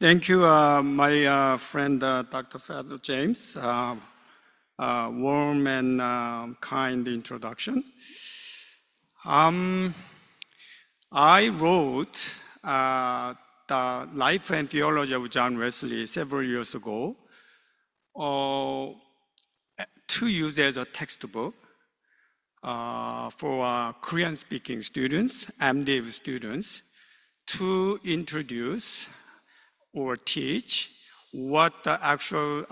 Thank you, my friend Dr. Fadl James. Warm and kind introduction. I wrote the Life and Theology of John Wesley several years ago to use as a textbook for Korean-speaking students, MDiv students, to introduce or teach what the actual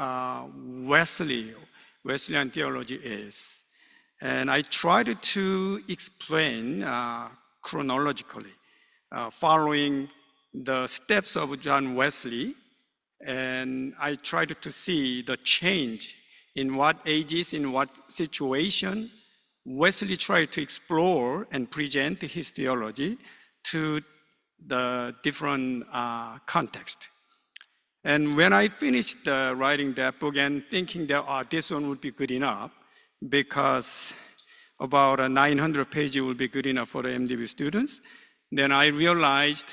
Wesleyan theology is. And I tried to explain chronologically, following the steps of John Wesley, and I tried to see the change in what ages, in what situation Wesley tried to explore and present his theology to the different context. And when I finished writing that book and thinking that this one would be good enough, because about 900 pages will be good enough for the MDiv students, then I realized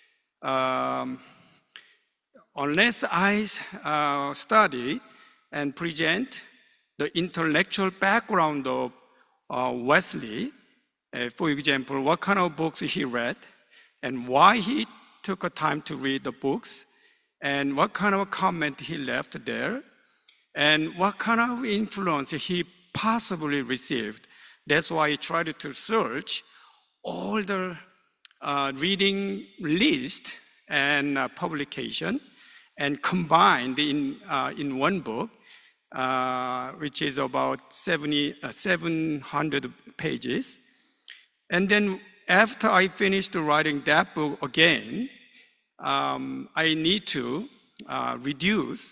unless I study and present the intellectual background of Wesley, for example, what kind of books he read, and why he took a time to read the books, and what kind of comment he left there, and what kind of influence he possibly received. That's why I tried to search all the reading list and publication and combined in one book, which is about 700 pages. And then after I finished writing that book again, I need to reduce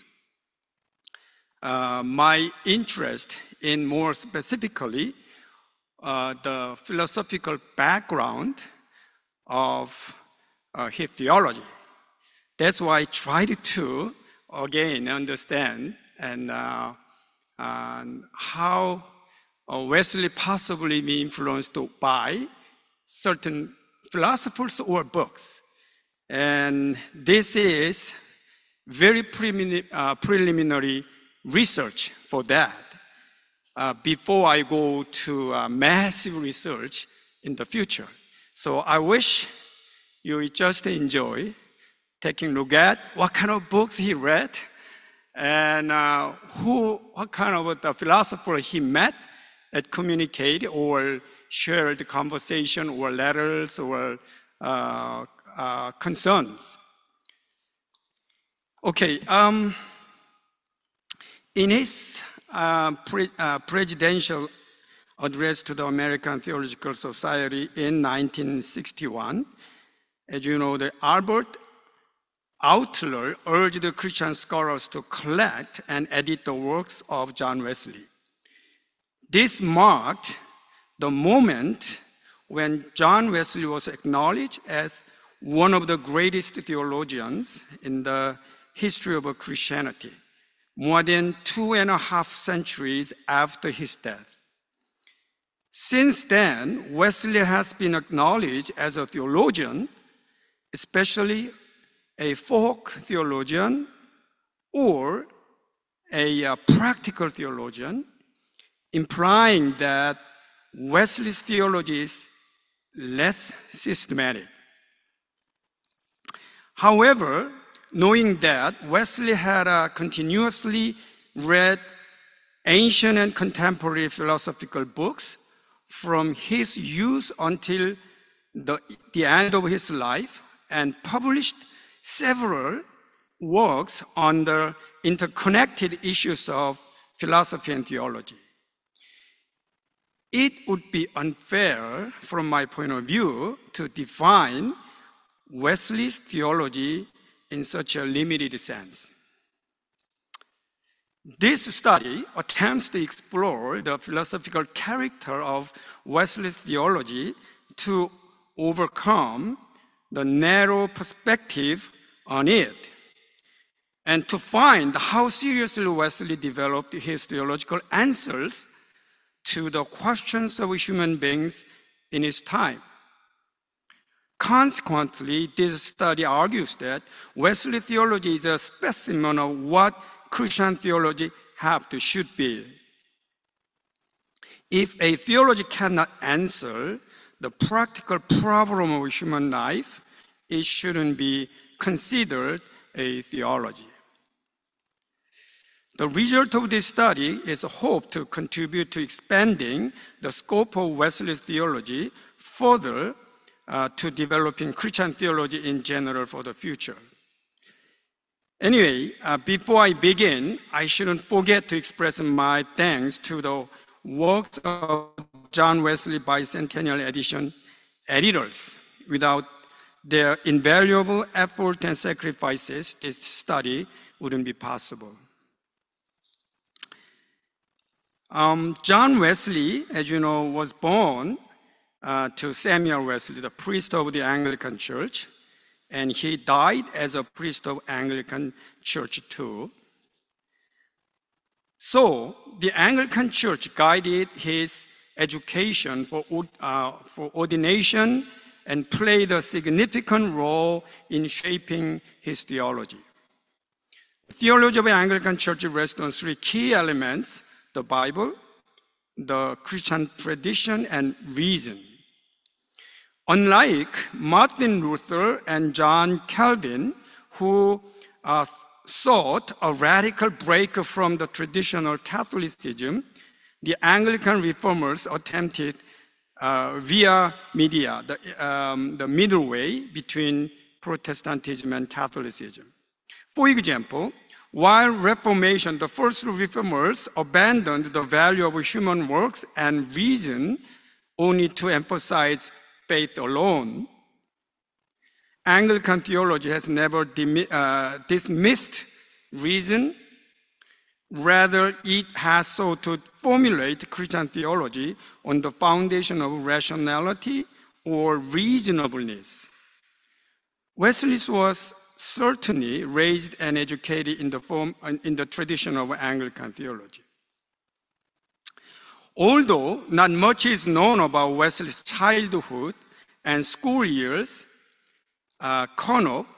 my interest in more specifically the philosophical background of his theology. That's why I tried to again understand and how Wesley possibly be influenced by certain philosophers or books. And this is very preliminary research for that before I go to massive research in the future. So I wish you just enjoy taking a look at what kind of books he read and what kind of the philosopher he met and communicated or shared conversation or letters or concerns. Okay, in his presidential address to the American Theological Society in 1961, as you know, the Albert Outler urged the Christian scholars to collect and edit the works of John Wesley. This marked the moment when John Wesley was acknowledged as one of the greatest theologians in the history of Christianity, more than 2.5 centuries after his death. Since then, Wesley has been acknowledged as a theologian, especially a folk theologian or a practical theologian, implying that Wesley's theology is less systematic. However, knowing that Wesley had continuously read ancient and contemporary philosophical books from his youth until the end of his life and published several works on the interconnected issues of philosophy and theology, it would be unfair from my point of view to define Wesley's theology in such a limited sense. This study attempts to explore the philosophical character of Wesley's theology to overcome the narrow perspective on it, and to find how seriously Wesley developed his theological answers to the questions of human beings in his time. Consequently, this study argues that Wesley theology is a specimen of what Christian theology should be. If a theology cannot answer the practical problem of human life, it shouldn't be considered a theology. The result of this study is a hope to contribute to expanding the scope of Wesley's theology further to developing Christian theology in general for the future. Anyway, before I begin, I shouldn't forget to express my thanks to the works of John Wesley Bicentennial Edition editors. Without their invaluable effort and sacrifices, this study wouldn't be possible. John Wesley, as you know, was born to Samuel Wesley, the priest of the Anglican Church, and he died as a priest of Anglican Church too. So the Anglican Church guided his education for ordination and played a significant role in shaping his theology. The theology of the Anglican Church rests on three key elements: the Bible, the Christian tradition, and reason. Unlike Martin Luther and John Calvin, who sought a radical break from the traditional Catholicism, the Anglican reformers attempted via media, the middle way between Protestantism and Catholicism. For example, while Reformation, the first reformers abandoned the value of human works and reason only to emphasize faith alone, Anglican theology has never dismissed reason. Rather, it has sought to formulate Christian theology on the foundation of rationality or reasonableness. Wesley was certainly raised and educated in the tradition of Anglican theology. Although not much is known about Wesley's childhood and school years, Conop,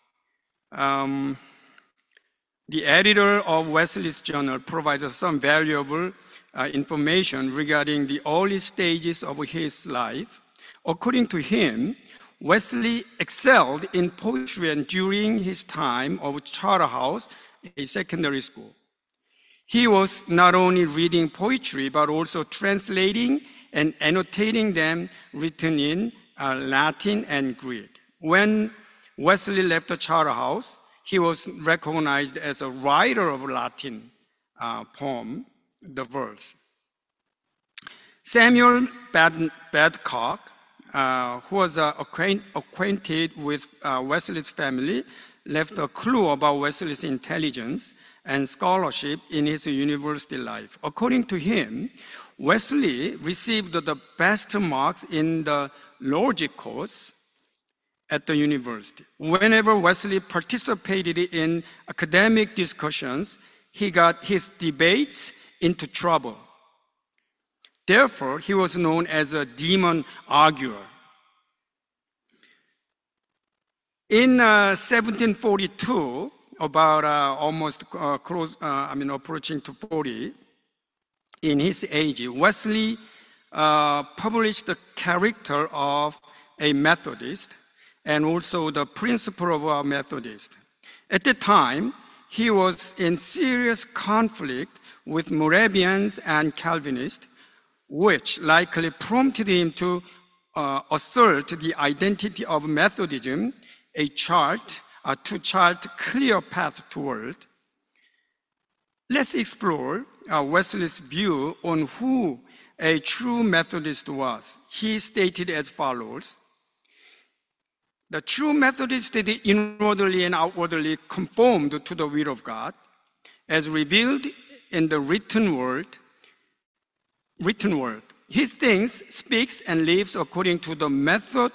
the editor of Wesley's journal, provides some valuable information regarding the early stages of his life. According to him, Wesley excelled in poetry and during his time of Charterhouse, a secondary school. He was not only reading poetry, but also translating and annotating them written in Latin and Greek. When Wesley left the Charterhouse, he was recognized as a writer of Latin poem, the verse. Samuel Babcock, who was acquainted with Wesley's family, left a clue about Wesley's intelligence and scholarship in his university life. According to him, Wesley received the best marks in the logic course at the university. Whenever Wesley participated in academic discussions, he got his debates into trouble. Therefore, he was known as a demon arguer. In 1742, about approaching to 40, in his age, Wesley published the character of a Methodist and also the principle of a Methodist. At the time, he was in serious conflict with Moravians and Calvinists, which likely prompted him to assert the identity of Methodism, to chart clear path toward. Let's explore Wesley's view on who a true Methodist was. He stated as follows: the true Methodist is inwardly and outwardly conformed to the will of God, as revealed in the written word. He thinks, speaks, and lives according to the method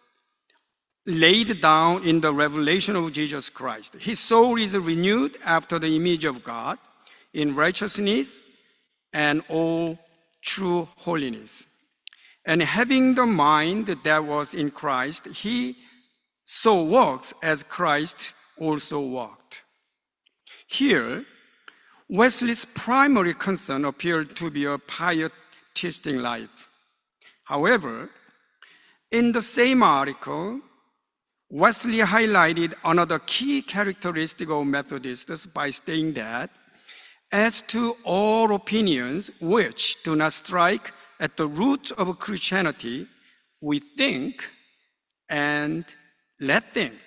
laid down in the revelation of Jesus Christ. His soul is renewed after the image of God in righteousness and all true holiness. And having the mind that was in Christ, he so walks as Christ also walked. Here, Wesley's primary concern appeared to be a pietistic life. However, in the same article, Wesley highlighted another key characteristic of Methodists by saying that, as to all opinions which do not strike at the root of Christianity, we think and let think.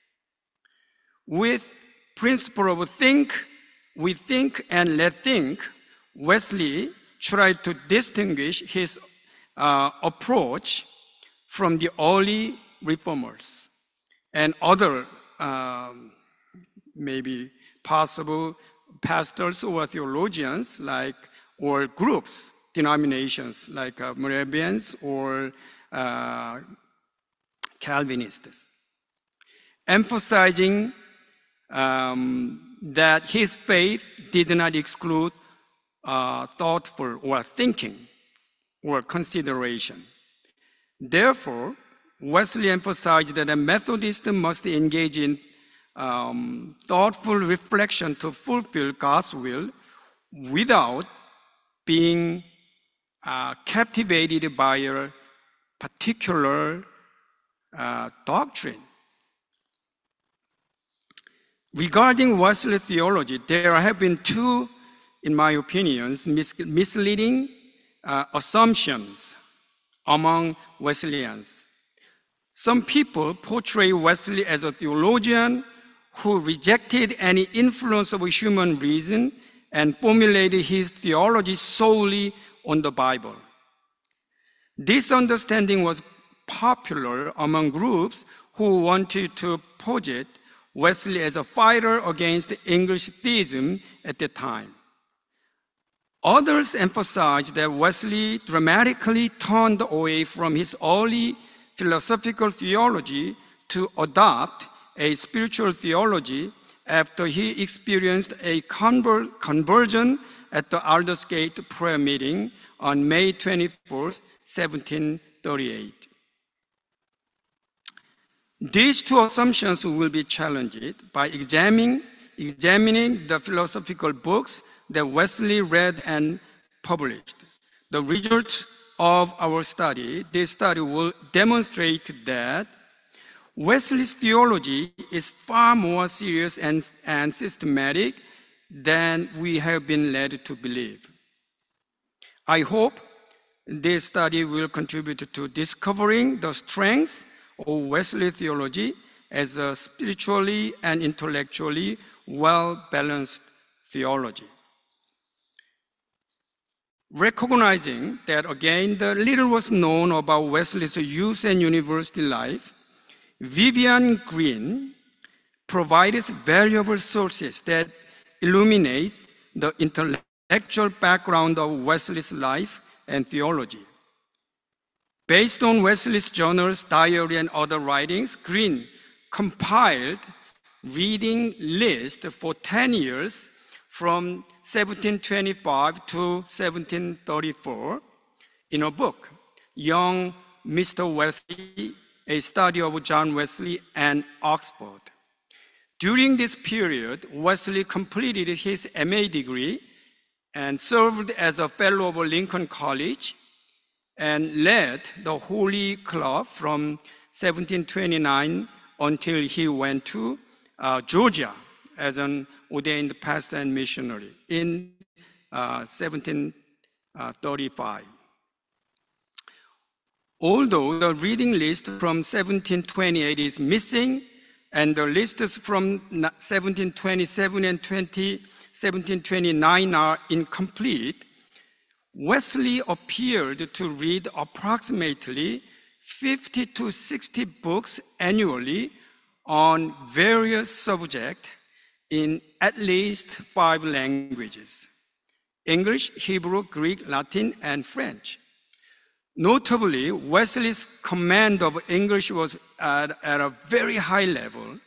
With principle of we think and let think, Wesley tried to distinguish his approach from the early reformers and other maybe possible pastors or theologians or groups, denominations like Moravians or Calvinists, emphasizing that his faith did not exclude thoughtful or thinking or consideration. Therefore, Wesley emphasized that a Methodist must engage in thoughtful reflection to fulfill God's will without being captivated by a particular doctrine. Regarding Wesley theology, there have been two, in my opinion, misleading assumptions among Wesleyans. Some people portray Wesley as a theologian who rejected any influence of human reason and formulated his theology solely on the Bible. This understanding was popular among groups who wanted to posit Wesley as a fighter against English theism at the time. Others emphasized that Wesley dramatically turned away from his early philosophical theology to adopt a spiritual theology after he experienced a conversion at the Aldersgate prayer meeting on May 24, 1738. These two assumptions will be challenged by examining the philosophical books that Wesley read and published. The result of our study, this study will demonstrate that Wesley's theology is far more serious and systematic than we have been led to believe. I hope this study will contribute to discovering the strengths of Wesley theology as a spiritually and intellectually well-balanced theology. Recognizing that, again, the little was known about Wesley's youth and university life, Vivian Green provides valuable sources that illuminate the intellectual background of Wesley's life and theology. Based on Wesley's journals, diary, and other writings, Green compiled reading list for 10 years from 1725 to 1734 in a book, Young Mr. Wesley, A Study of John Wesley and Oxford. During this period, Wesley completed his MA degree and served as a fellow of Lincoln College and led the Holy Club from 1729 until he went to Georgia as an ordained pastor and missionary in 1735. Although the reading list from 1728 is missing and the lists from 1727 and 1729 are incomplete, Wesley appeared to read approximately 50 to 60 books annually on various subjects in at least 5 languages: English, Hebrew, Greek, Latin, and French. Notably, Wesley's command of English was at a very high level.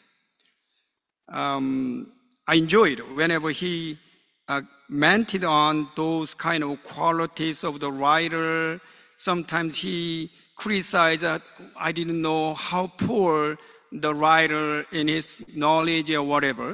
I enjoyed whenever he commented on those kind of qualities of the writer, sometimes he criticized that I didn't know how poor the writer in his knowledge or whatever.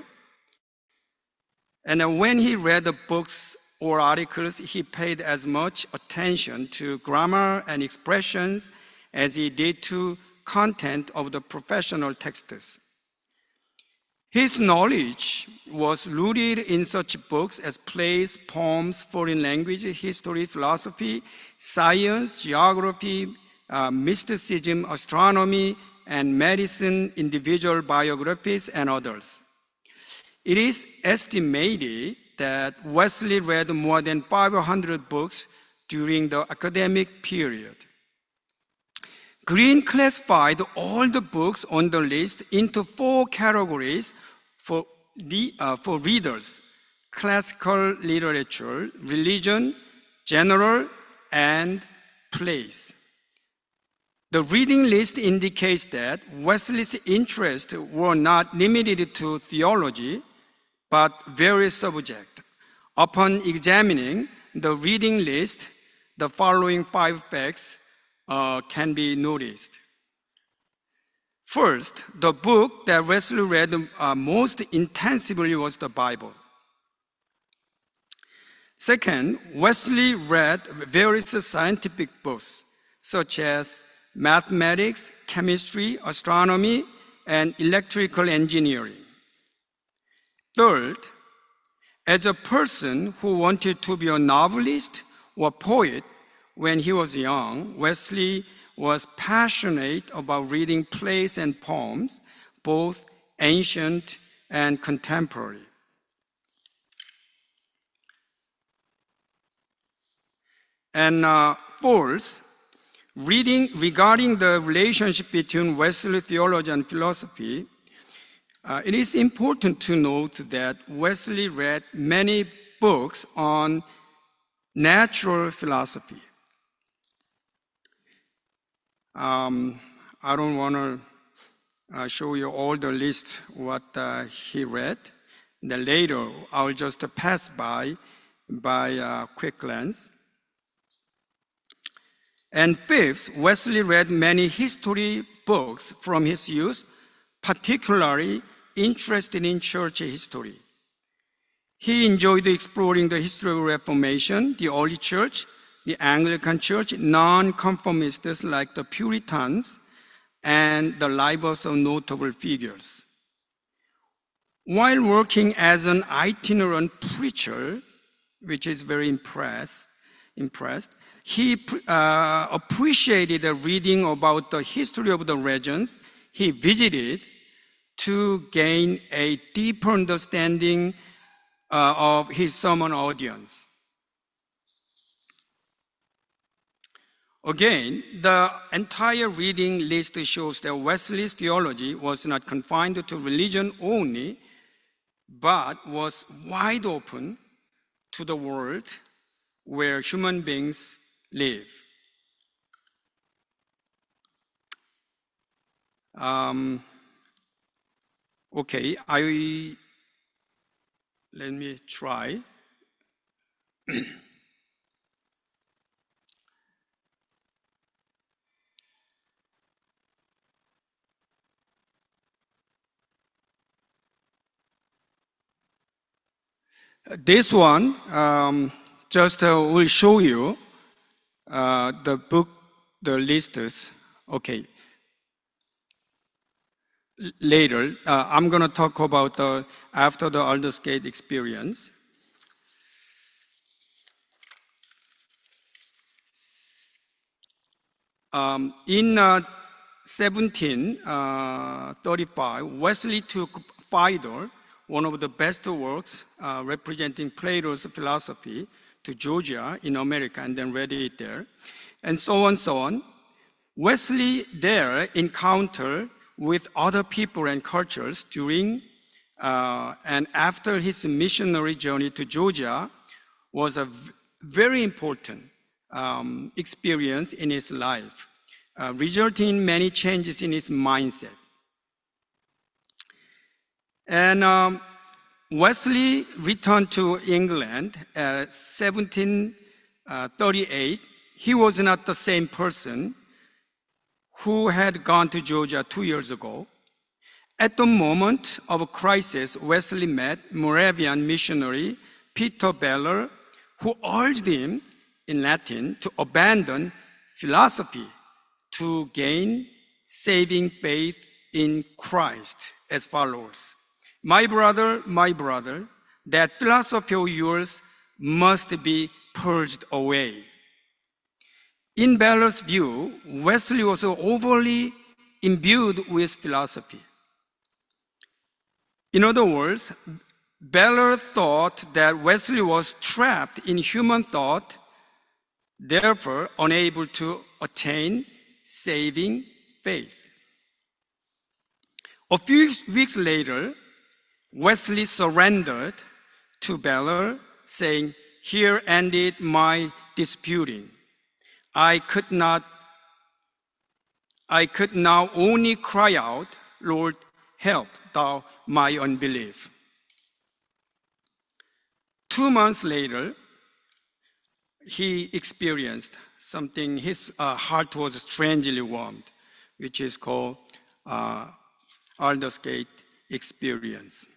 And when he read the books or articles, he paid as much attention to grammar and expressions as he did to content of the professional texts. His knowledge was rooted in such books as plays, poems, foreign language, history, philosophy, science, geography, mysticism, astronomy, and medicine, individual biographies, and others. It is estimated that Wesley read more than 500 books during the academic period. Green classified all the books on the list into 4 categories for readers: classical literature, religion, general, and plays. The reading list indicates that Wesley's interests were not limited to theology, but various subjects. Upon examining the reading list, the following 5 facts can be noticed. First, the book that Wesley read most intensively was the Bible. Second, Wesley read various scientific books, such as mathematics, chemistry, astronomy, and electrical engineering. Third, as a person who wanted to be a novelist or poet when he was young, Wesley was passionate about reading plays and poems, both ancient and contemporary. And fourth, regarding the relationship between Wesley theology and philosophy, it is important to note that Wesley read many books on natural philosophy. I don't want to show you all the list what he read. Then later, I'll just pass by quick glance. And fifth, Wesley read many history books from his youth, particularly interested in church history. He enjoyed exploring the history of Reformation, the early church, the Anglican Church, non-conformists like the Puritans, and the lives of notable figures. While working as an itinerant preacher, which is very impressed, he appreciated the reading about the history of the regions he visited to gain a deeper understanding of his sermon audience. Again, the entire reading list shows that Wesley's theology was not confined to religion only, but was wide open to the world where human beings live. Okay, let me try. This one just will show you the book, the lists. Okay. Later, I'm going to talk about after the Aldersgate experience. In 1735, Wesley took Phaedor, one of the best works representing Plato's philosophy, to Georgia in America, and then read it there, and so on, so on. Wesley there encountered with other people and cultures during and after his missionary journey to Georgia was a very important experience in his life, resulting in many changes in his mindset. And Wesley returned to England in 1738 he was not the same person who had gone to Georgia 2 years ago. At the moment of crisis, Wesley met Moravian missionary Peter Beller, who urged him in Latin to abandon philosophy to gain saving faith in Christ as follows. My brother, that philosophy of yours must be purged away. In Beller's view, Wesley was overly imbued with philosophy. In other words, Beller thought that Wesley was trapped in human thought, therefore unable to attain saving faith. A few weeks later, Wesley surrendered to Beller, saying, "Here ended my disputing. I could now only cry out, Lord, help thou my unbelief." 2 months later, he experienced something. His heart was strangely warmed, which is called Aldersgate experience.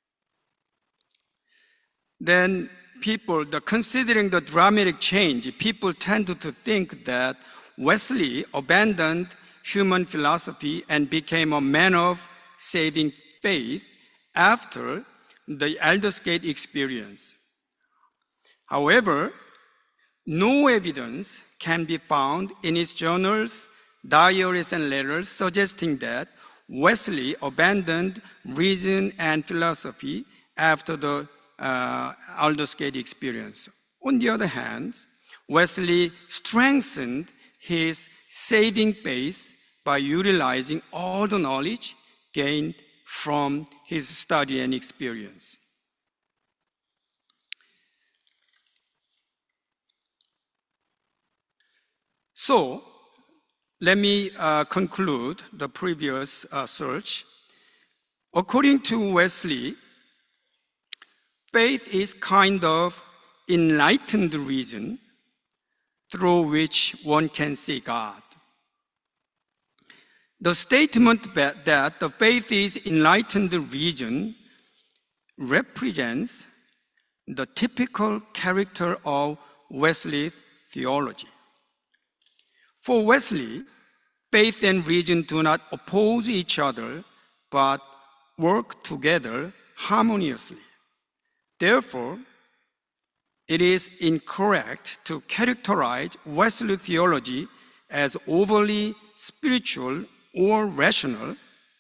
Then considering the dramatic change, people tended to think that Wesley abandoned human philosophy and became a man of saving faith after the Aldersgate experience. However, no evidence can be found in his journals, diaries, and letters suggesting that Wesley abandoned reason and philosophy after the Aldersgate experience. On the other hand, Wesley strengthened his saving faith by utilizing all the knowledge gained from his study and experience. So, let me conclude the previous search. According to Wesley, faith is kind of enlightened reason through which one can see God. The statement that the faith is enlightened reason represents the typical character of Wesley's theology. For Wesley, faith and reason do not oppose each other, but work together harmoniously. Therefore, it is incorrect to characterize Wesley theology as overly spiritual or rational,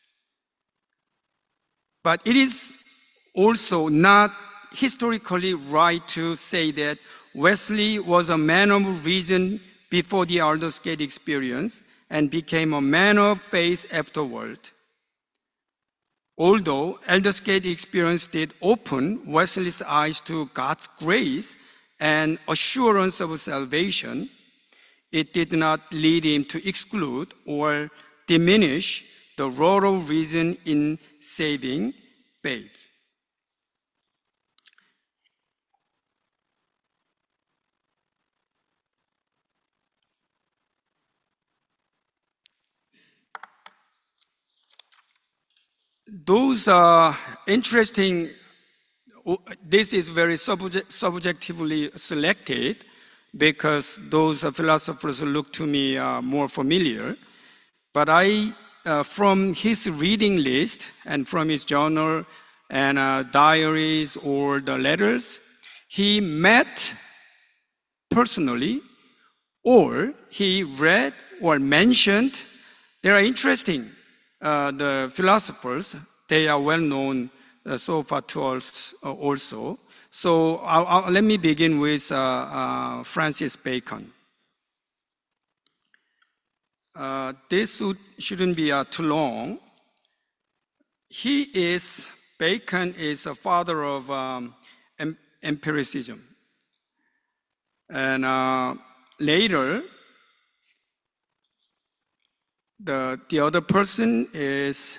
but it is also not historically right to say that Wesley was a man of reason before the Aldersgate experience and became a man of faith afterward. Although Aldersgate experience did open Wesley's eyes to God's grace and assurance of salvation, it did not lead him to exclude or diminish the role of reason in saving faith. Those are interesting. This is very subjectively selected because those philosophers look to me more familiar. But from his reading list and from his journal and diaries or the letters, he met personally or he read or mentioned. They are interesting. The philosophers, they are well known so far to us also. So let me begin with Francis Bacon. This shouldn't be too long. Bacon is a father of empiricism. And later, the other person is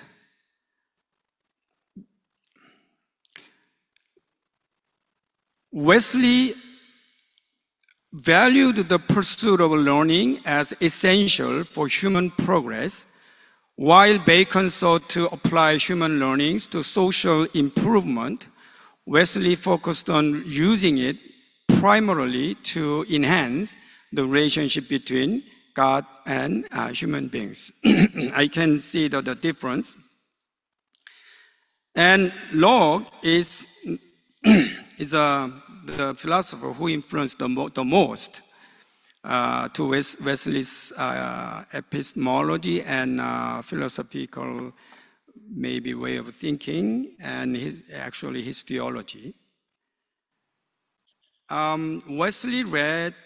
Wesley valued the pursuit of learning as essential for human progress, while Bacon sought to apply human learnings to social improvement. Wesley focused on using it primarily to enhance the relationship between God and human beings. I can see the difference. And Locke is the philosopher who influenced the most to Wesley's epistemology and philosophical maybe way of thinking, and his theology. Wesley read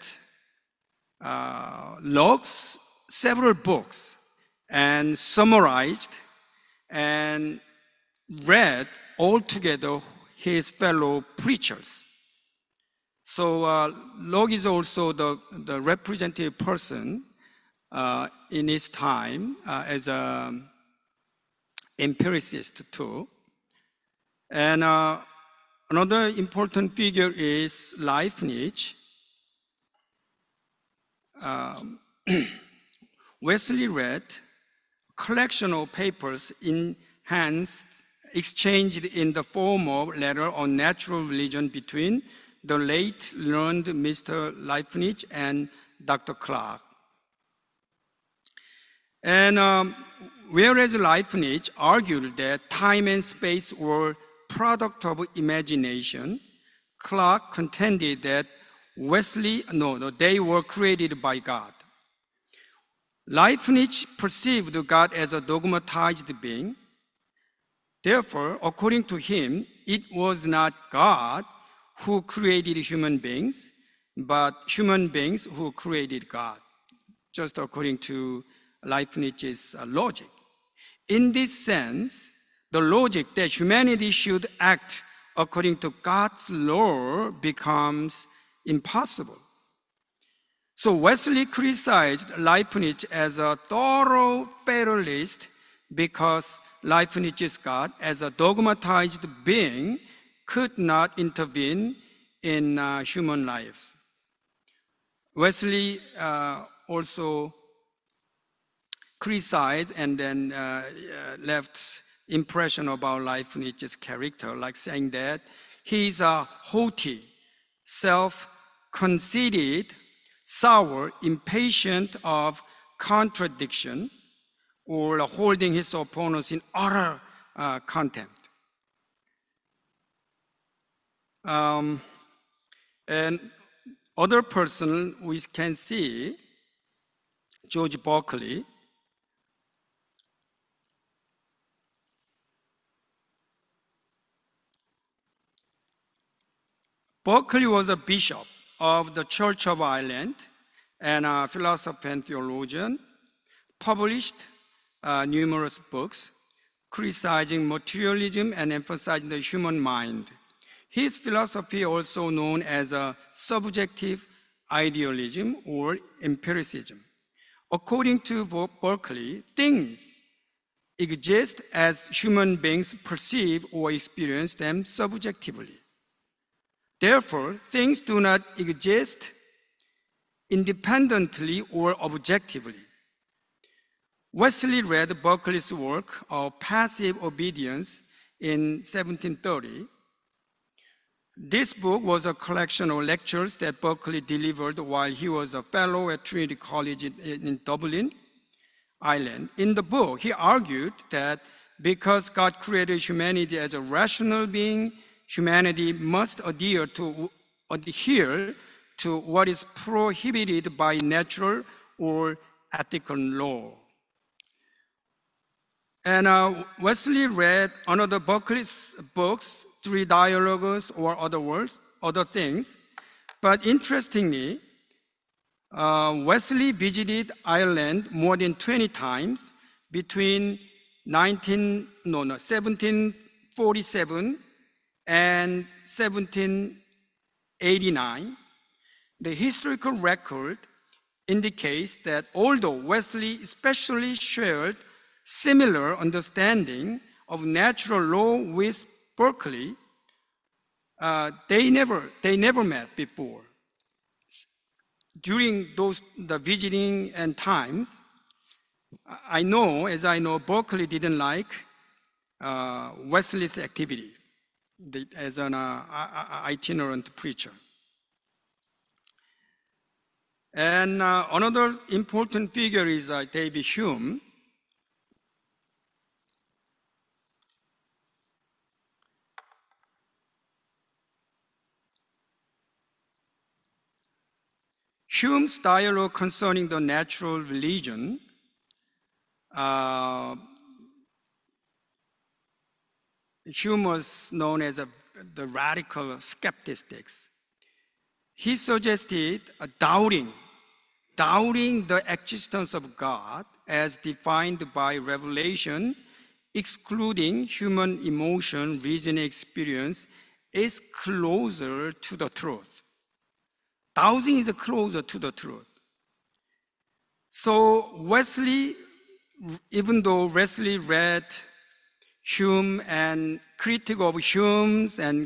Locke's several books and summarized and read all together his fellow preachers. So Locke is also the representative person in his time as an empiricist too. And another important figure is Leibniz. Wesley read a collection of papers exchanged in the form of letter on natural religion between the late learned Mr. Leibniz and Dr. Clarke. And whereas Leibniz argued that time and space were product of imagination, Clarke contended that they were created by God. Leibniz perceived God as a dogmatized being. Therefore, according to him, it was not God who created human beings, but human beings who created God, just according to Leibniz's logic. In this sense, the logic that humanity should act according to God's law becomes impossible. So Wesley criticized Leibniz as a thorough fatalist because Leibniz's God, as a dogmatized being, could not intervene in human lives. Wesley also criticized and then left impression about Leibniz's character, like saying that he's a haughty, self-conceited, sour, impatient of contradiction, or holding his opponents in utter contempt. And other person we can see, George Berkeley. Berkeley was a bishop of the Church of Ireland and a philosopher and theologian, published numerous books criticizing materialism and emphasizing the human mind. His philosophy, also known as a subjective idealism or empiricism. According to Berkeley, things exist as human beings perceive or experience them subjectively. Therefore, things do not exist independently or objectively. Wesley read Berkeley's work of Passive Obedience in 1730. This book was a collection of lectures that Berkeley delivered while he was a fellow at Trinity College in Dublin, Ireland. In the book, he argued that because God created humanity as a rational being, humanity must adhere to what is prohibited by natural or ethical law. And Wesley read another Berkeley's books, Three Dialogues or other things. But interestingly, Wesley visited Ireland more than 20 times between 1747 and 1789. The historical record indicates that although Wesley especially shared similar understanding of natural law with Berkeley, they never met before. during the visiting and times, I know, Berkeley didn't like Wesley's activity as an itinerant preacher. And another important figure is David Hume. Hume's dialogue concerning the natural religion Hume was known as the radical skeptics. He suggested doubting the existence of God as defined by revelation, excluding human emotion, reasoning, experience, is closer to the truth. Doubting is closer to the truth. So Wesley, even though Wesley read Hume and critique of Hume's and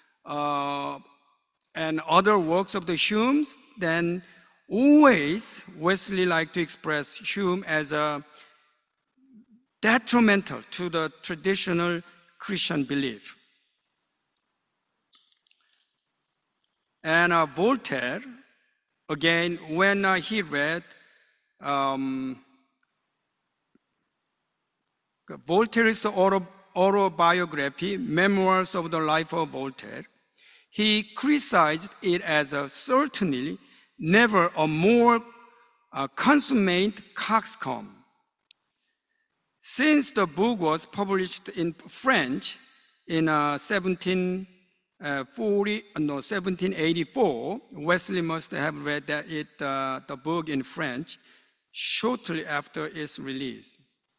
other works of the Hume's, then always Wesley liked to express Hume as a detrimental to the traditional Christian belief. And Voltaire, again, when he read Voltaire's autobiography, Memoirs of the Life of Voltaire, he criticized it as certainly never a more consummate coxcomb. Since the book was published in French in 1784, Wesley must have read the book in French shortly after its release.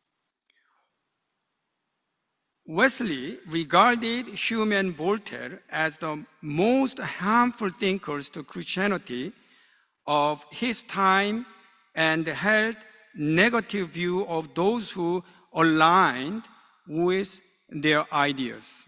Wesley regarded Hume and Voltaire as the most harmful thinkers to Christianity of his time and held negative view of those who aligned with their ideas.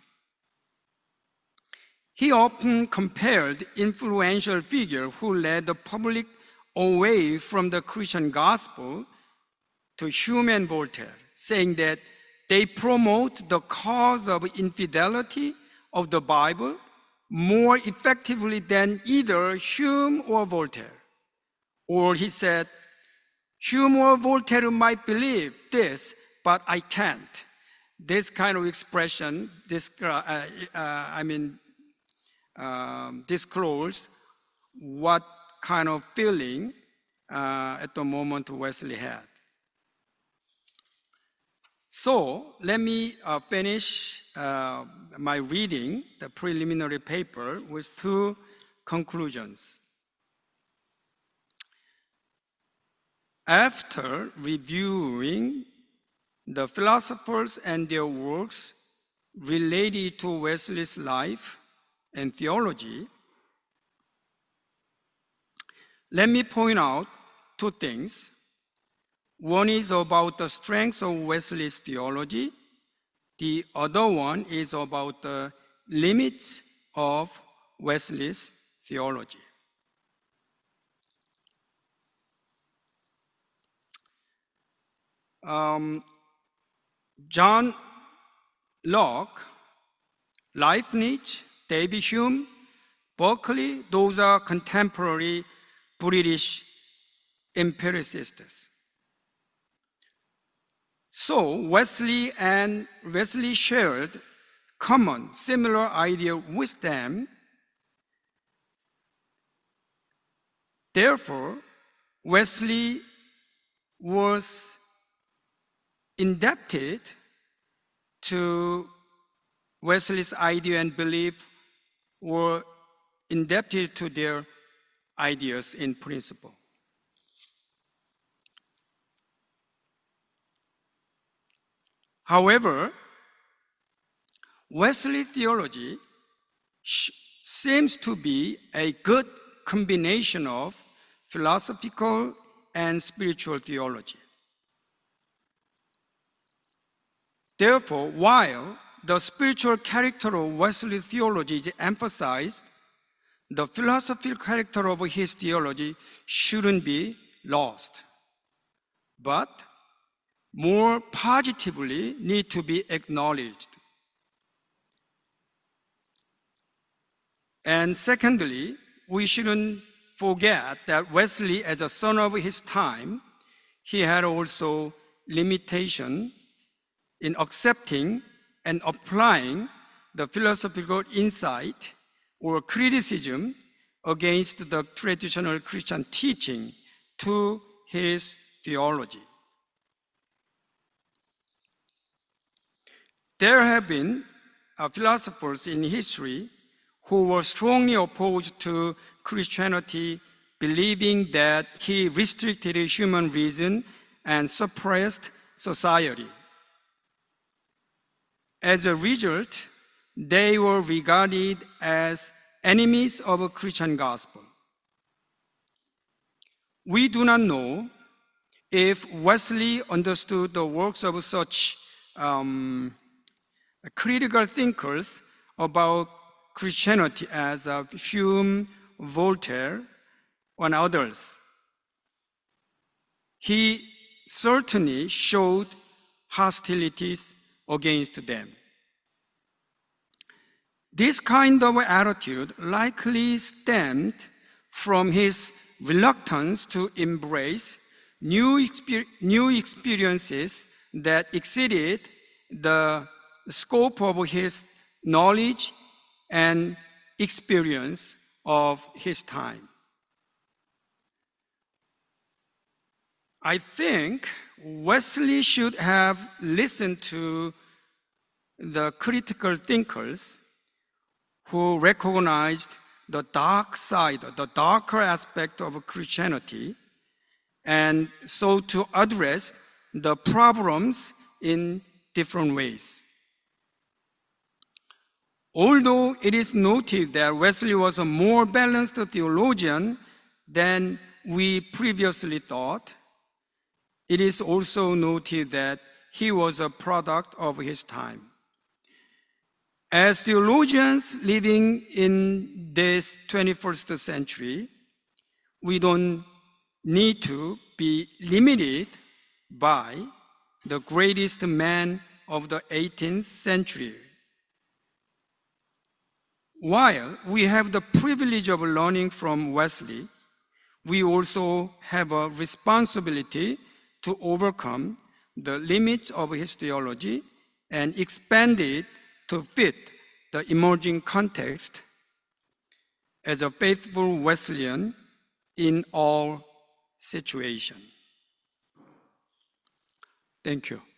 He often compared influential figures who led the public away from the Christian gospel to Hume and Voltaire, saying that they promote the cause of infidelity of the Bible more effectively than either Hume or Voltaire. Or he said, Hume or Voltaire might believe this, but I can't. This kind of expression, disclose what kind of feeling at the moment Wesley had. So let me finish my reading, the preliminary paper, with two conclusions. After reviewing the philosophers and their works related to Wesley's life and theology, let me point out two things. One is about the strengths of Wesley's theology. The other one is about the limits of Wesley's theology. John Locke, Leibniz, David Hume, Berkeley, those are contemporary British empiricists. So Wesley shared similar idea with them. Therefore, Wesley was indebted to Wesley's idea and belief were indebted to their ideas in principle. However, Wesley theology seems to be a good combination of philosophical and spiritual theology. Therefore, while the spiritual character of Wesley theology is emphasized, the philosophical character of his theology shouldn't be lost, but more positively need to be acknowledged. And secondly, we shouldn't forget that Wesley, as a son of his time, he had also limitation in accepting and applying the philosophical insight or criticism against the traditional Christian teaching to his theology. There have been philosophers in history who were strongly opposed to Christianity, believing that he restricted human reason and suppressed society. As a result, they were regarded as enemies of a Christian gospel. We do not know if Wesley understood the works of such critical thinkers about Christianity as Hume, Voltaire, and others. He certainly showed hostilities against them. This kind of attitude likely stemmed from his reluctance to embrace new experiences that exceeded the scope of his knowledge and experience of his time. I think Wesley should have listened to the critical thinkers who recognized the dark side, the darker aspect of Christianity, and sought to address the problems in different ways. Although it is noted that Wesley was a more balanced theologian than we previously thought, it is also noted that he was a product of his time. As theologians living in this 21st century, we don't need to be limited by the greatest man of the 18th century. While we have the privilege of learning from Wesley, we also have a responsibility to overcome the limits of his theology and expand it to fit the emerging context as a faithful Wesleyan in all situations. Thank you.